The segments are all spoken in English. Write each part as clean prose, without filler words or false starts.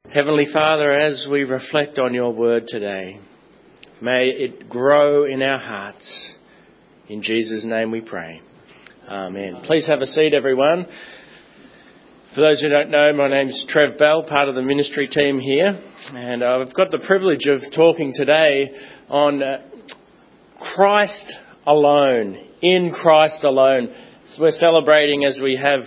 Heavenly Father, as we reflect on your word today, may it grow in our hearts. In Jesus' name we pray. Amen. Please have a seat, everyone. For those who don't know, my name's Trev Bell, part of the ministry team here, and I've got the privilege of talking today on Christ alone, in Christ alone. So we're celebrating, as we have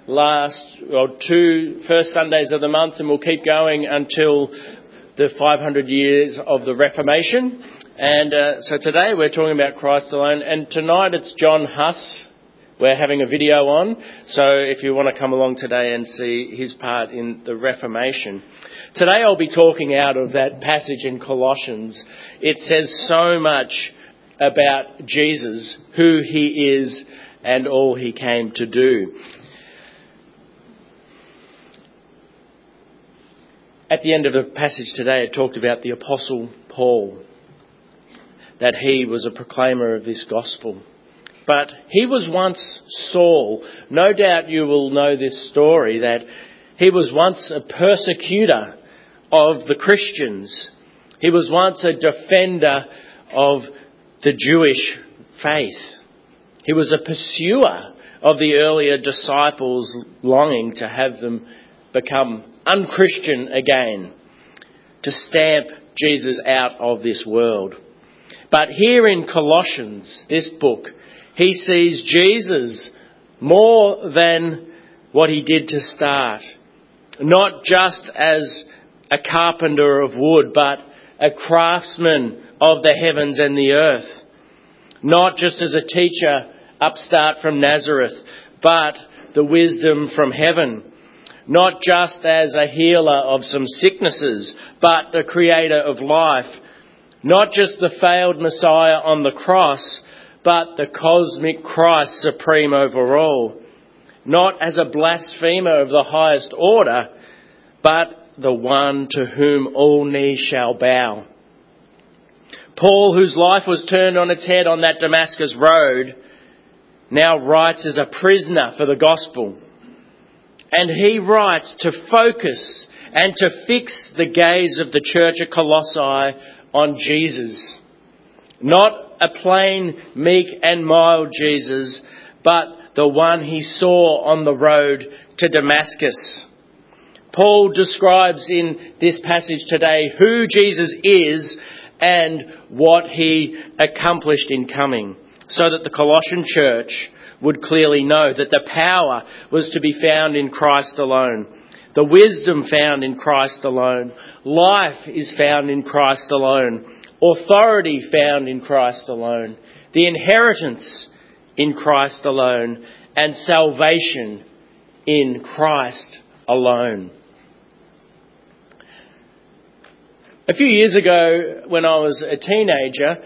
two first Sundays of the month, and we'll keep going until the 500 years of the Reformation. And so today we're talking about Christ alone, and tonight it's John Huss we're having a video on, so if you want to come along today and see his part in the Reformation. Today I'll be talking out of that passage in Colossians. It says so much about Jesus, who he is and all he came to do. At the end of the passage today, it talked about the Apostle Paul, that he was a proclaimer of this gospel. But he was once Saul. No doubt you will know this story, that he was once a persecutor of the Christians. He was once a defender of the Jewish faith. He was a pursuer of the earlier disciples, longing to have them become unchristian again, to stamp Jesus out of this world. But here in Colossians, this book, he sees Jesus more than what he did to start. Not just as a carpenter of wood, but a craftsman of the heavens and the earth. Not just as a teacher upstart from Nazareth, but the wisdom from heaven. Not just as a healer of some sicknesses, but the creator of life. Not just the failed Messiah on the cross, but the cosmic Christ supreme over all. Not as a blasphemer of the highest order, but the one to whom all knees shall bow. Paul, whose life was turned on its head on that Damascus road, now writes as a prisoner for the gospel. And he writes to focus and to fix the gaze of the church at Colossae on Jesus. Not a plain, meek and mild Jesus, but the one he saw on the road to Damascus. Paul describes in this passage today who Jesus is and what he accomplished in coming, so that the Colossian church would clearly know that the power was to be found in Christ alone. The wisdom found in Christ alone. Life is found in Christ alone. Authority found in Christ alone. The inheritance in Christ alone. And salvation in Christ alone. A few years ago, when I was a teenager,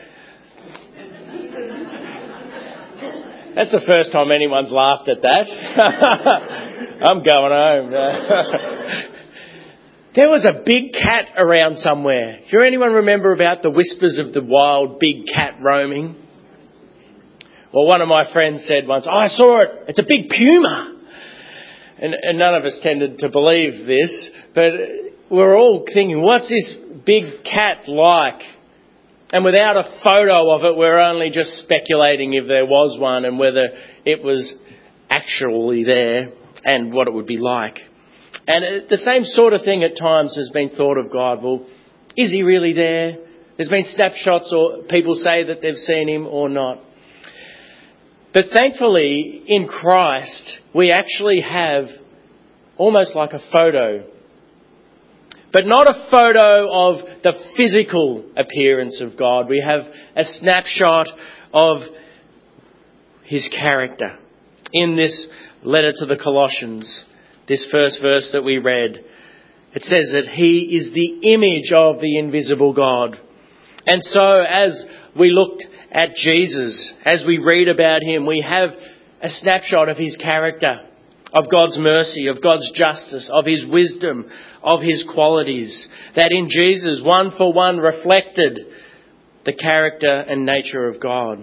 that's the first time anyone's laughed at that. I'm going home. There was a big cat around somewhere. Do anyone remember about the whispers of the wild big cat roaming? Well, one of my friends said once, I saw it. It's a big puma. And none of us tended to believe this, but we're all thinking, what's this big cat like? And without a photo of it, we're only just speculating if there was one and whether it was actually there and what it would be like. And the same sort of thing at times has been thought of God. Well, is he really there? There's been snapshots, or people say that they've seen him or not. But thankfully, in Christ, we actually have almost like a photo. But not a photo of the physical appearance of God. We have a snapshot of his character. In this letter to the Colossians, this first verse that we read, it says that he is the image of the invisible God. And so as we looked at Jesus, as we read about him, we have a snapshot of his character, of God's mercy, of God's justice, of his wisdom, of his qualities, that in Jesus, one for one, reflected the character and nature of God.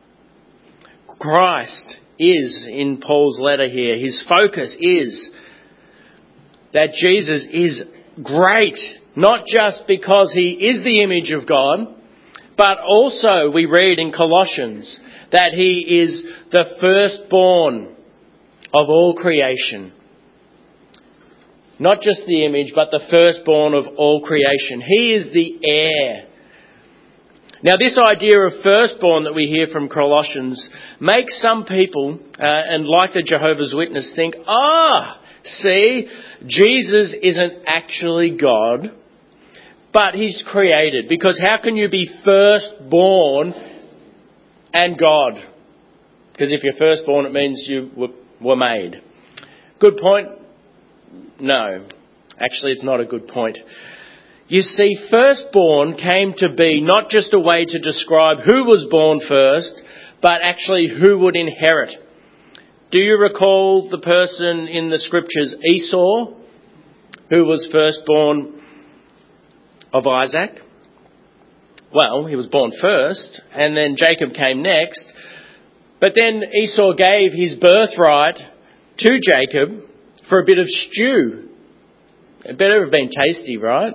Christ is, in Paul's letter here, his focus is that Jesus is great, not just because he is the image of God, but also we read in Colossians that he is the firstborn of all creation. Not just the image, but the firstborn of all creation. He is the heir. Now, this idea of firstborn that we hear from Colossians makes some people, and like the Jehovah's Witness, think, see, Jesus isn't actually God, but he's created. Because how can you be firstborn and God? Because if you're firstborn, it means you were made. Good point? No. Actually, it's not a good point. You see, firstborn came to be not just a way to describe who was born first, but actually who would inherit. Do you recall the person in the scriptures, Esau, who was firstborn of Isaac? Well, he was born first, and then Jacob came next. But then Esau gave his birthright to Jacob for a bit of stew. It better have been tasty, right?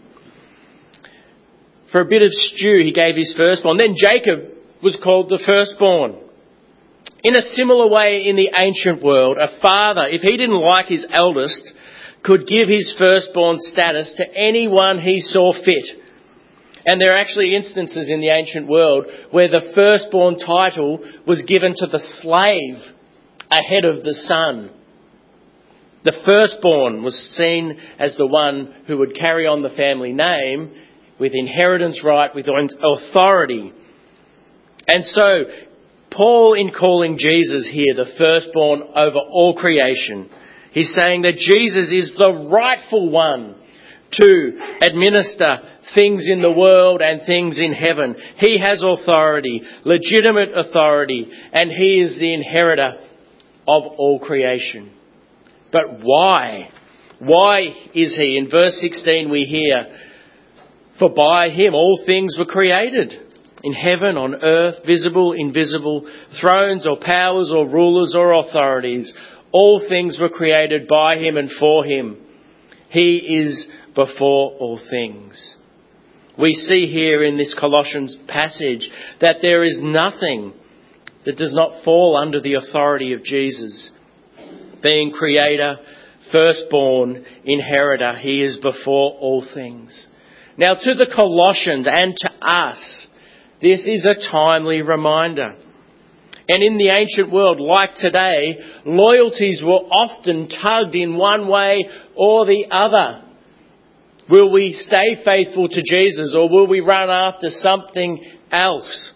For a bit of stew, he gave his firstborn. Then Jacob was called the firstborn. In a similar way in the ancient world, a father, if he didn't like his eldest, could give his firstborn status to anyone he saw fit. And there are actually instances in the ancient world where the firstborn title was given to the slave ahead of the son. The firstborn was seen as the one who would carry on the family name with inheritance right, with authority. And so, Paul, in calling Jesus here the firstborn over all creation, he's saying that Jesus is the rightful one to administer things in the world and things in heaven. He has authority, legitimate authority, and he is the inheritor of all creation. But why? Why is he? In verse 16 we hear, for by him all things were created, in heaven, on earth, visible, invisible, thrones or powers or rulers or authorities. All things were created by him and for him. He is before all things. We see here in this Colossians passage that there is nothing that does not fall under the authority of Jesus. Being creator, firstborn, inheritor, he is before all things. Now, to the Colossians and to us, this is a timely reminder. And in the ancient world, like today, loyalties were often tugged in one way or the other. Will we stay faithful to Jesus, or will we run after something else?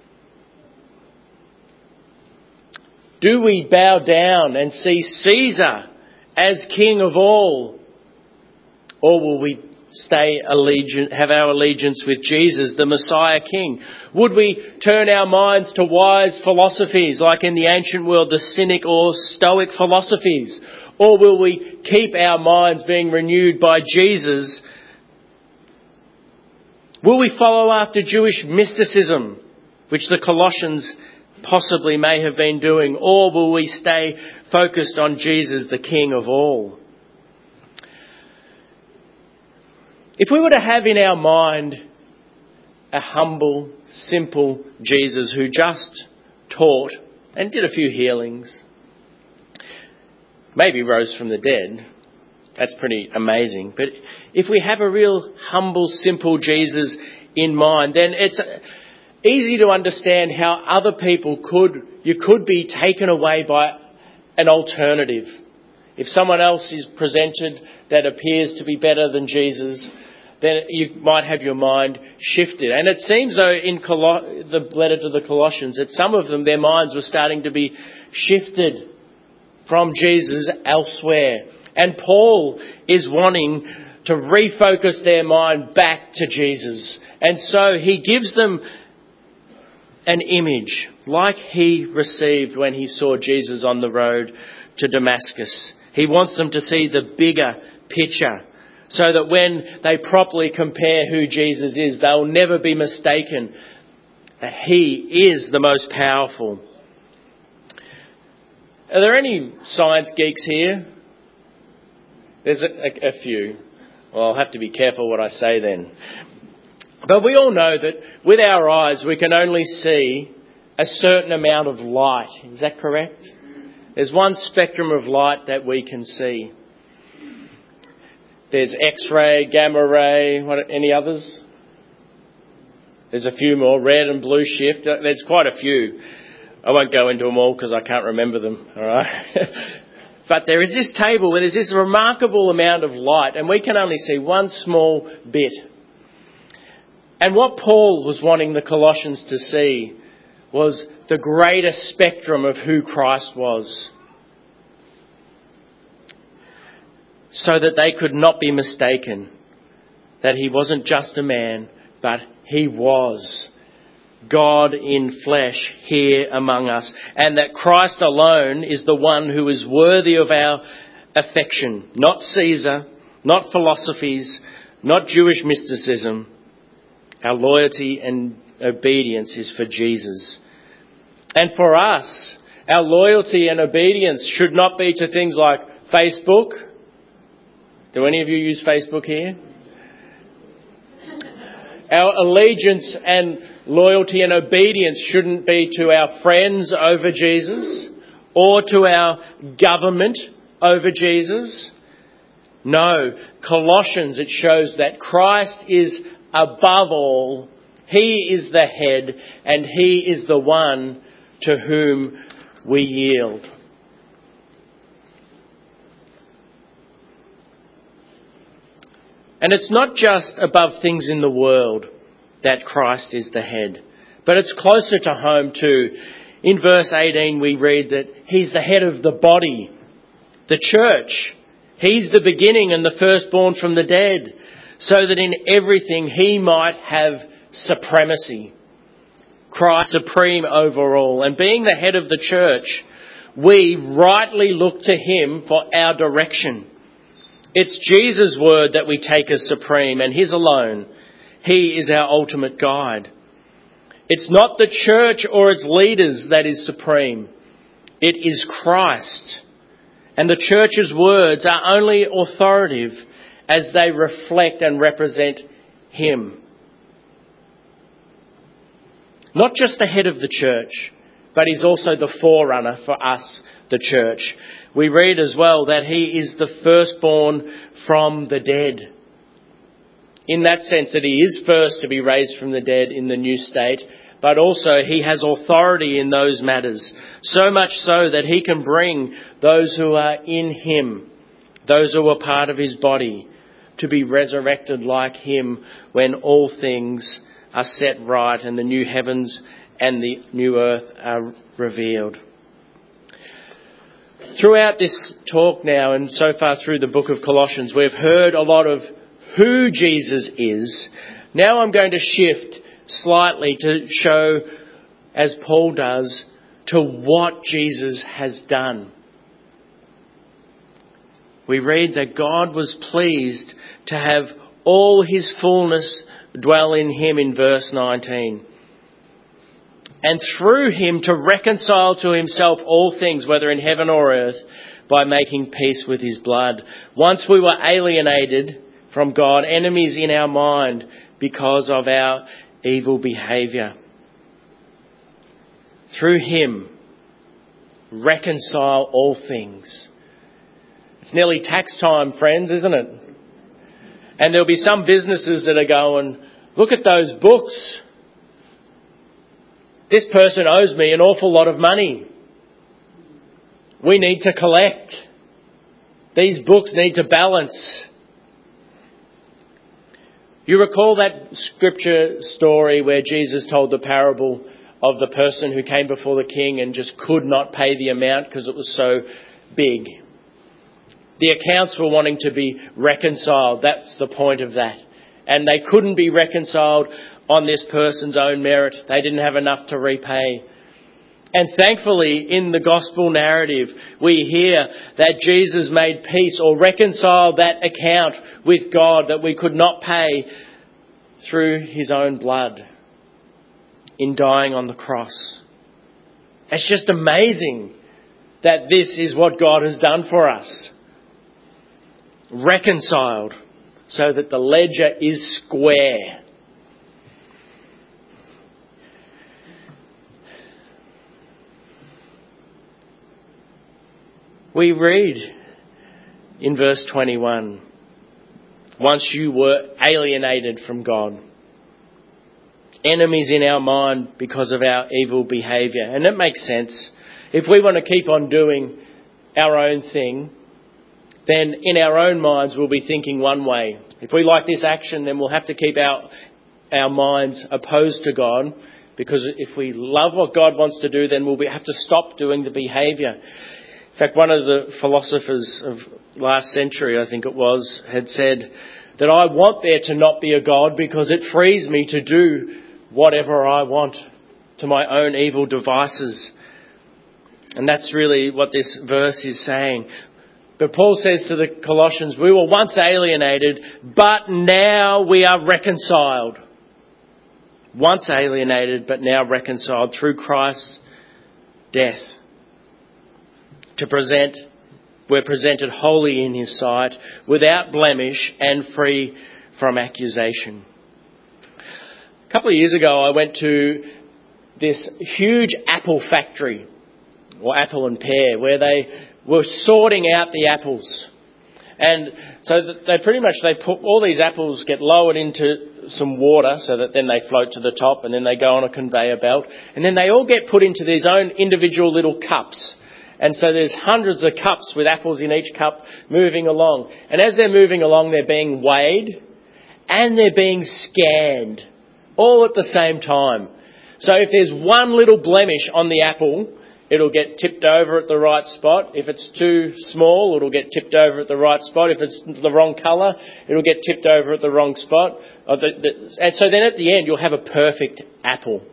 Do we bow down and see Caesar as king of all? Or will we have our allegiance with Jesus, the Messiah King? Would we turn our minds to wise philosophies like in the ancient world, the Cynic or Stoic philosophies? Or will we keep our minds being renewed by Jesus? Will we follow after Jewish mysticism, which the Colossians possibly may have been doing? Or will we stay focused on Jesus, the King of all? If we were to have in our mind a humble, simple Jesus who just taught and did a few healings, maybe rose from the dead, that's pretty amazing. But if we have a real humble, simple Jesus in mind, then it's easy to understand how other people you could be taken away by an alternative. If someone else is presented that appears to be better than Jesus, then you might have your mind shifted. And it seems though in the letter to the Colossians that some of them, their minds were starting to be shifted from Jesus elsewhere. And Paul is wanting to refocus their mind back to Jesus. And so he gives them an image like he received when he saw Jesus on the road to Damascus. He wants them to see the bigger picture so that when they properly compare who Jesus is, they'll never be mistaken that he is the most powerful. Are there any science geeks here? There's a few. Well, I'll have to be careful what I say then. But we all know that with our eyes we can only see a certain amount of light. Is that correct? There's one spectrum of light that we can see. There's X-ray, gamma ray, any others? There's a few more, red and blue shift. There's quite a few. I won't go into them all because I can't remember them, all right? But there is this table where there's this remarkable amount of light and we can only see one small bit. And what Paul was wanting the Colossians to see was the greater spectrum of who Christ was, so that they could not be mistaken, that he wasn't just a man, but he was God in flesh here among us, and that Christ alone is the one who is worthy of our affection, not Caesar, not philosophies, not Jewish mysticism. Our loyalty and obedience is for Jesus. And for us, our loyalty and obedience should not be to things like Facebook. Do any of you use Facebook here? Our allegiance and loyalty and obedience shouldn't be to our friends over Jesus or to our government over Jesus. No, Colossians, it shows that Christ is above all. He is the head and he is the one to whom we yield. And it's not just above things in the world that Christ is the head, but it's closer to home too. In verse 18 we read that he's the head of the body, the church. He's the beginning and the firstborn from the dead, so that in everything he might have supremacy. Christ supreme over all. And being the head of the church, we rightly look to him for our direction. It's Jesus' word that we take as supreme and his alone. He is our ultimate guide. It's not the church or its leaders that is supreme. It is Christ. And the church's words are only authoritative as they reflect and represent him. Not just the head of the church, but he's also the forerunner for us, the church. We read as well that he is the firstborn from the dead. In that sense that he is first to be raised from the dead in the new state, but also he has authority in those matters, so much so that he can bring those who are in him, those who are part of his body, to be resurrected like him when all things are set right and the new heavens and the new earth are revealed. Throughout this talk now and so far through the book of Colossians, we've heard a lot of who Jesus is. Now I'm going to shift slightly to show, as Paul does, to what Jesus has done. We read that God was pleased to have all his fullness dwell in him in verse 19. And through him to reconcile to himself all things, whether in heaven or earth, by making peace with his blood. Once we were alienated from God, enemies in our mind because of our evil behaviour. Through him, reconcile all things. It's nearly tax time, friends, isn't it? And there'll be some businesses that are going, look at those books. This person owes me an awful lot of money. We need to collect. These books need to balance. You recall that scripture story where Jesus told the parable of the person who came before the king and just could not pay the amount because it was so big. The accounts were wanting to be reconciled. That's the point of that. And they couldn't be reconciled on this person's own merit. They didn't have enough to repay. And thankfully, in the gospel narrative, we hear that Jesus made peace or reconciled that account with God that we could not pay through his own blood in dying on the cross. It's just amazing that this is what God has done for us. Reconciled. so that the ledger is square. We read in verse 21, once you were alienated from God, enemies in our mind because of our evil behaviour. And it makes sense. If we want to keep on doing our own thing, then in our own minds we'll be thinking one way. If we like this action, then we'll have to keep our minds opposed to God, because if we love what God wants to do, then we'll have to stop doing the behaviour. In fact, one of the philosophers of last century, I think it was, had said that I want there to not be a God because it frees me to do whatever I want to my own evil devices. And that's really what this verse is saying. But Paul says to the Colossians, we were once alienated, but now we are reconciled. Once alienated, but now reconciled through Christ's death. We're presented holy in his sight, without blemish and free from accusation. A couple of years ago, I went to this huge apple factory, or apple and pear, where they were sorting out the apples. And so they put all these apples, get lowered into some water so that then they float to the top, and then they go on a conveyor belt. And then they all get put into these own individual little cups. And so there's hundreds of cups with apples in each cup moving along. And as they're moving along, they're being weighed and they're being scanned all at the same time. So if there's one little blemish on the apple, it'll get tipped over at the right spot. If it's too small, it'll get tipped over at the right spot. If it's the wrong colour, it'll get tipped over at the wrong spot. And so then at the end, you'll have a perfect apple.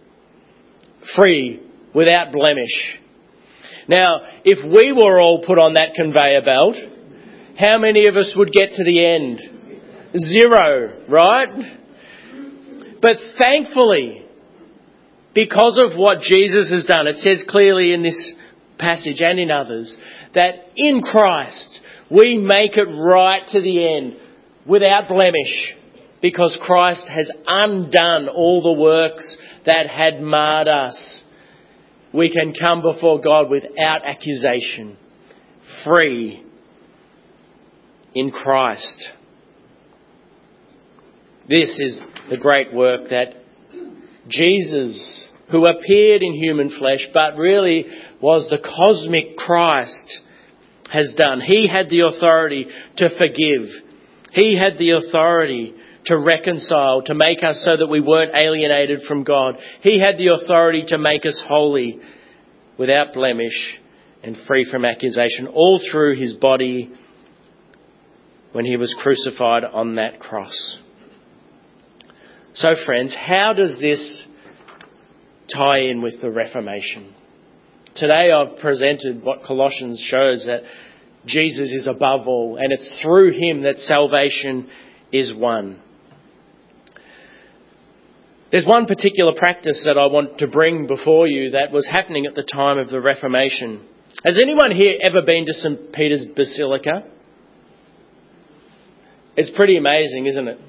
Free, without blemish. Now, if we were all put on that conveyor belt, how many of us would get to the end? 0, right? But thankfully, because of what Jesus has done, it says clearly in this passage and in others, that in Christ we make it right to the end without blemish, because Christ has undone all the works that had marred us. We can come before God without accusation, free in Christ. This is the great work that Jesus, who appeared in human flesh, but really was the cosmic Christ, has done. He had the authority to forgive. He had the authority to reconcile, to make us so that we weren't alienated from God. He had the authority to make us holy, without blemish and free from accusation, all through his body when he was crucified on that cross. So friends, how does this tie in with the Reformation? Today I've presented what Colossians shows, that Jesus is above all, and it's through him that salvation is won. There's one particular practice that I want to bring before you that was happening at the time of the Reformation. Has anyone here ever been to St. Peter's Basilica? It's pretty amazing, isn't it?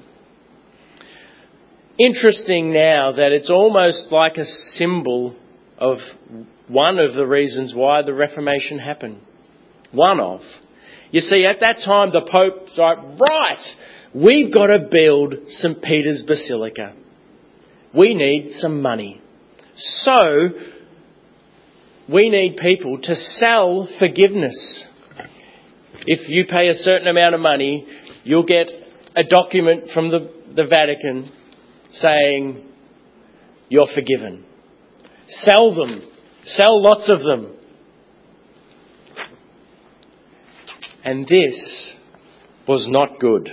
Interesting now that it's almost like a symbol of one of the reasons why the Reformation happened. One of. You see, at that time the Pope's like, right, we've got to build St. Peter's Basilica. We need some money. So, we need people to sell forgiveness. If you pay a certain amount of money, you'll get a document from the Vatican saying you're forgiven. Sell them. Sell lots of them. And this was not good.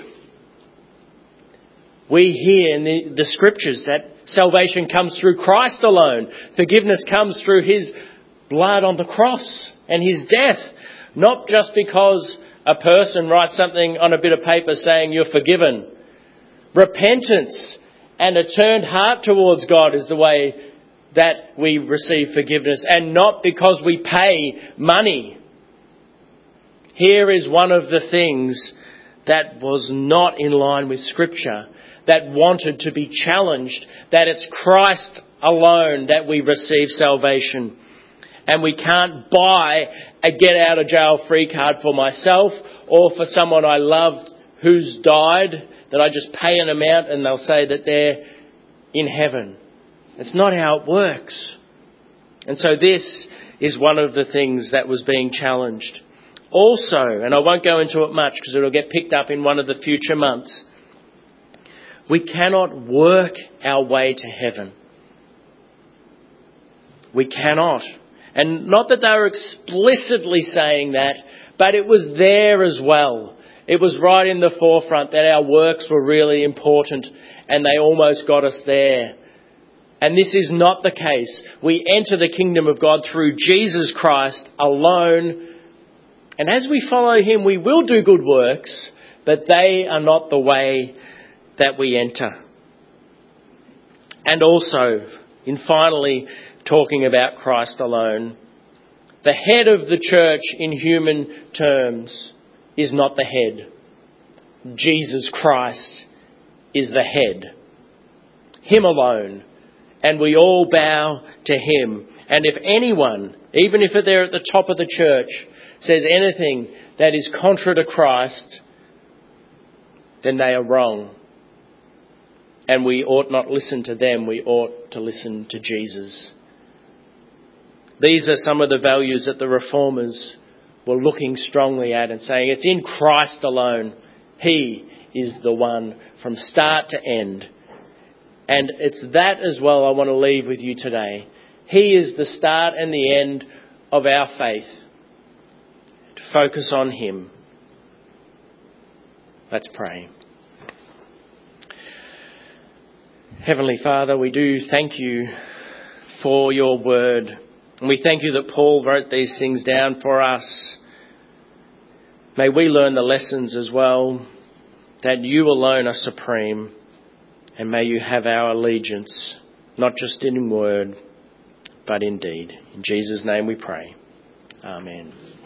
We hear in the scriptures that salvation comes through Christ alone. Forgiveness comes through his blood on the cross and his death. Not just because a person writes something on a bit of paper saying you're forgiven. Repentance and a turned heart towards God is the way that we receive forgiveness, and not because we pay money. Here is one of the things that was not in line with Scripture, that wanted to be challenged, that it's Christ alone that we receive salvation. And we can't buy a get-out-of-jail-free card for myself or for someone I loved who's died, that I just pay an amount and they'll say that they're in heaven. It's not how it works. And so this is one of the things that was being challenged. Also, and I won't go into it much because it'll get picked up in one of the future months, we cannot work our way to heaven. We cannot. And not that they were explicitly saying that, but it was there as well. It was right in the forefront that our works were really important and they almost got us there. And this is not the case. We enter the kingdom of God through Jesus Christ alone. And as we follow him, we will do good works, but they are not the way that we enter. And also, in finally talking about Christ alone, the head of the church in human terms is not the head. Jesus Christ is the head. Him alone. And we all bow to him. And if anyone, even if they're at the top of the church, says anything that is contrary to Christ, then they are wrong. And we ought not listen to them. We ought to listen to Jesus. These are some of the values that the Reformers were looking strongly at and saying it's in Christ alone. He is the one from start to end. And it's that as well I want to leave with you today. He is the start and the end of our faith. To focus on him. Let's pray. Heavenly Father, we do thank you for your word. And we thank you that Paul wrote these things down for us. May we learn the lessons as well, that you alone are supreme. And may you have our allegiance, not just in word, but in deed. In Jesus' name we pray. Amen.